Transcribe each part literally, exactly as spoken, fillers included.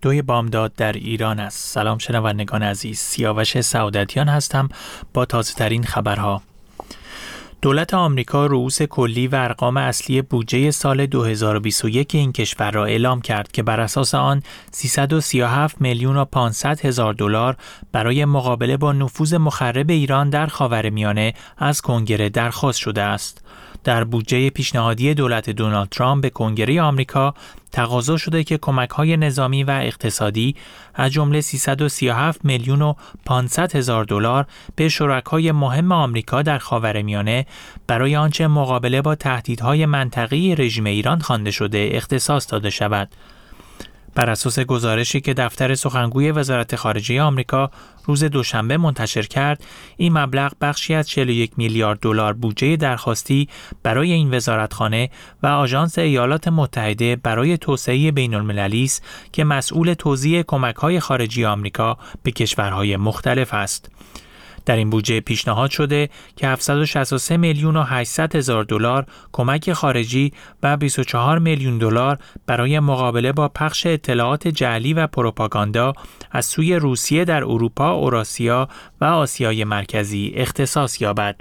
دوی بامداد در ایران است. سلام شنوندگان عزیز، سیاوش سعادتیان هستم با تازه ترین خبرها. دولت آمریکا رؤوس کلی و ارقام اصلی بودجه سال دو هزار و بیست و یک این کشور را اعلام کرد که بر اساس آن سیصد و سی و هفت میلیون و پانصد هزار دلار برای مقابله با نفوذ مخرب ایران در خاورمیانه از کنگره درخواست شده است. در بودجه پیشنهادی دولت دونالد ترامپ به کنگره آمریکا تقاضا شده که کمک‌های نظامی و اقتصادی از جمله سیصد و سی و هفت میلیون و پانصد هزار دلار به شرکای مهم آمریکا در خاورمیانه برای آنچه مقابله با تهدیدهای منطقه‌ای رژیم ایران خوانده شده اختصاص داده شود. بر اساس گزارشی که دفتر سخنگوی وزارت خارجه آمریکا روز دوشنبه منتشر کرد، این مبلغ بخشی از چهل و یک میلیارد دلار بودجه درخواستی برای این وزارتخانه و آژانس ایالات متحده برای توسعه بین‌المللی است که مسئول توزیع کمک‌های خارجی آمریکا به کشورهای مختلف است. در این بودجه پیشنهاد شده که هفتصد و شصت و سه میلیون و هشتصد هزار دلار کمک خارجی و بیست و چهار میلیون دلار برای مقابله با پخش اطلاعات جعلی و پروپاگاندا از سوی روسیه در اروپا، اوراسیا و آسیای مرکزی اختصاص یابد.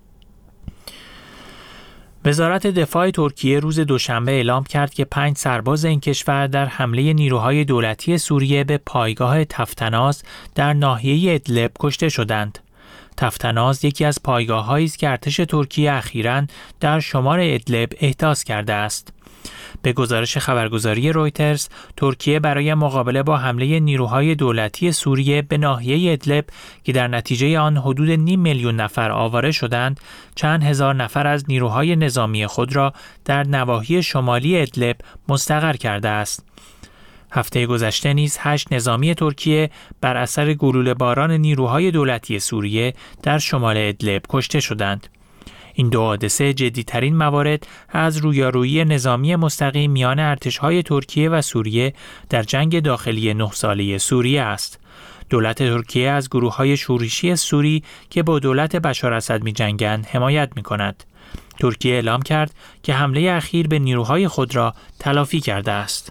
وزارت دفاع ترکیه روز دوشنبه اعلام کرد که پنج سرباز این کشور در حمله نیروهای دولتی سوریه به پایگاه تفتناز در ناحیه ادلب کشته شدند. تفتناز یکی از پایگاه‌هایی است که ارتش ترکیه اخیراً در شمال ادلب احداث کرده است. به گزارش خبرگزاری رویترز، ترکیه برای مقابله با حمله نیروهای دولتی سوریه به ناحیه ادلب که در نتیجه آن حدود نیم میلیون نفر آواره شدند، چند هزار نفر از نیروهای نظامی خود را در نواحی شمالی ادلب مستقر کرده است. هفته گذشته نیز هشت نظامی ترکیه بر اثر گلوله باران نیروهای دولتی سوریه در شمال ادلب کشته شدند. این دو حادثه جدی‌ترین موارد از رویارویی نظامی مستقیم میان ارتش‌های ترکیه و سوریه در جنگ داخلی نه ساله سوریه است. دولت ترکیه از گروه‌های شورشی سوری که با دولت بشار اسد می‌جنگند حمایت می‌کند. ترکیه اعلام کرد که حمله اخیر به نیروهای خود را تلافی کرده است.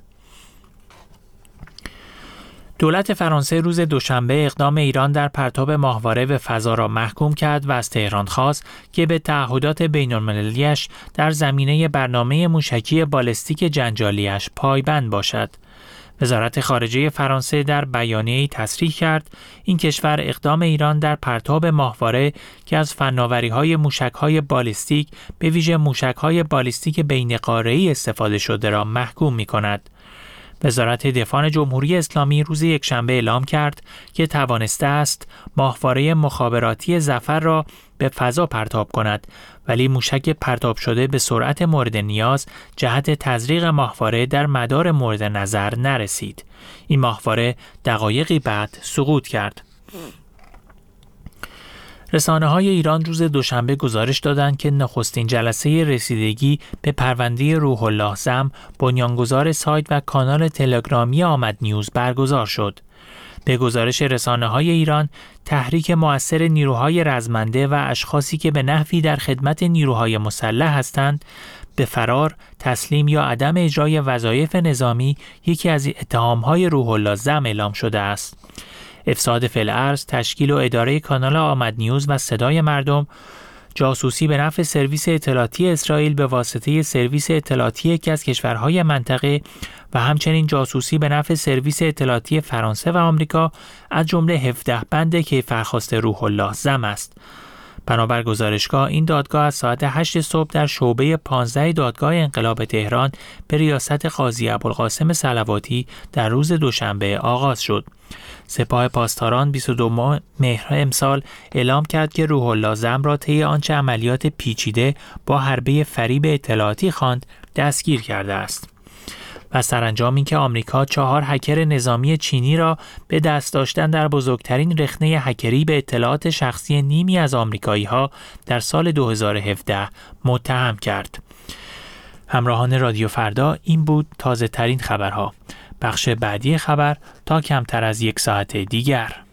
دولت فرانسه روز دوشنبه اقدام ایران در پرتاب ماهواره به فضا را محکوم کرد و از تهران خواست که به تعهدات بین‌المللی‌اش در زمینه برنامه موشکی بالستیک جنجالی‌اش پایبند باشد. وزارت خارجه فرانسه در بیانیه‌ای تصریح کرد این کشور اقدام ایران در پرتاب ماهواره که از فناوری‌های موشک‌های بالستیک به ویژه موشک‌های بالستیک بین‌قاره‌ای استفاده شده را محکوم می‌کند. وزارت دفاع جمهوری اسلامی روز یکشنبه اعلام کرد که توانسته است ماهواره مخابراتی ظفر را به فضا پرتاب کند، ولی موشک پرتاب شده به سرعت مورد نیاز جهت تزریق ماهواره در مدار مورد نظر نرسید. این ماهواره دقایقی بعد سقوط کرد. رسانه‌های ایران روز دوشنبه گزارش دادند که نخستین جلسه رسیدگی به پرونده روح الله زم، بنیانگذار سایت و کانال تلگرامی آمد نیوز برگزار شد. به گزارش رسانه‌های ایران، تحریک مؤثر نیروهای رزمنده و اشخاصی که به نحوی در خدمت نیروهای مسلح هستند، به فرار، تسلیم یا عدم اجرای وظایف نظامی یکی از اتهام‌های روح الله زم اعلام شده است. افساد فی‌الارض، تشکیل و اداره کانال آمد نیوز و صدای مردم، جاسوسی به نفع سرویس اطلاعاتی اسرائیل به واسطه سرویس اطلاعاتی یکی از کشورهای منطقه و همچنین جاسوسی به نفع سرویس اطلاعاتی فرانسه و آمریکا از جمله هفده بند کیفرخواست روح الله زم است. بنابر گزارشگاه، این دادگاه از ساعت هشت صبح در شعبه پانزده دادگاه انقلاب تهران به ریاست قاضی ابوالقاسم صلواتی در روز دوشنبه آغاز شد. سپاه پاسداران بیست و دو مهر امسال اعلام کرد که روح الله زم را طی آنچه عملیات پیچیده با حربه فریب اطلاعاتی خواند دستگیر کرده است. و سرانجام این که آمریکا چهار هکر نظامی چینی را به دست داشتن در بزرگترین رخنه هکری به اطلاعات شخصی نیمی از آمریکایی‌ها در سال دو هزار و هفده متهم کرد. همراهان رادیو فردا، این بود تازه ترین خبرها. بخش بعدی خبر تا کمتر از یک ساعت دیگر.